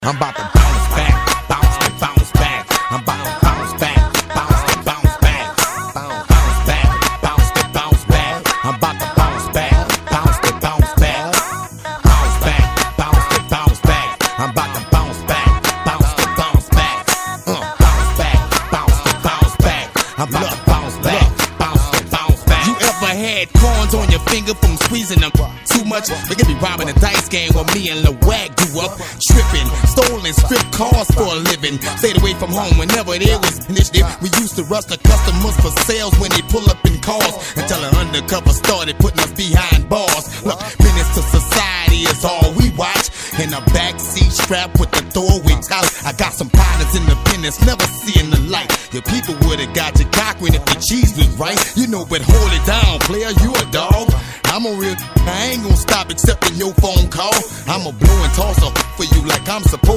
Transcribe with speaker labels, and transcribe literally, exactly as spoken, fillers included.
Speaker 1: I'm about to bounce back, bounce and bounce back. I'm about to bounce back, bounce and bounce back. Bounce, bounce back, bounce and bounce back. I'm about to bounce back, bounce and bounce back. Bounce back, bounce and bounce back. I'm about to bounce back, bounce and bounce back. Uh, bounce back, bounce and bounce back. I'm about to bounce back, bounce and bounce back.
Speaker 2: You ever had corns on your finger from squeezing them too much? They could be robbing a dice game where me and Lil Wag grew up. Tripping, stolen, stripped cars for a living. Stayed away from home whenever there was initiative. We used to rush the customers for sales when they pull up in cars, until an undercover started putting us behind bars. Look, menace to society is all we watch. In a backseat strap with the throwaway out. I got some partners in the business, never seeing the light. Your people would've got you cockering if the cheese was right. You know, but hold it down, player, you a dog. I'm a real, I ain't gonna stop accepting your phone call. I'm a blow and toss up for you like I'm supposed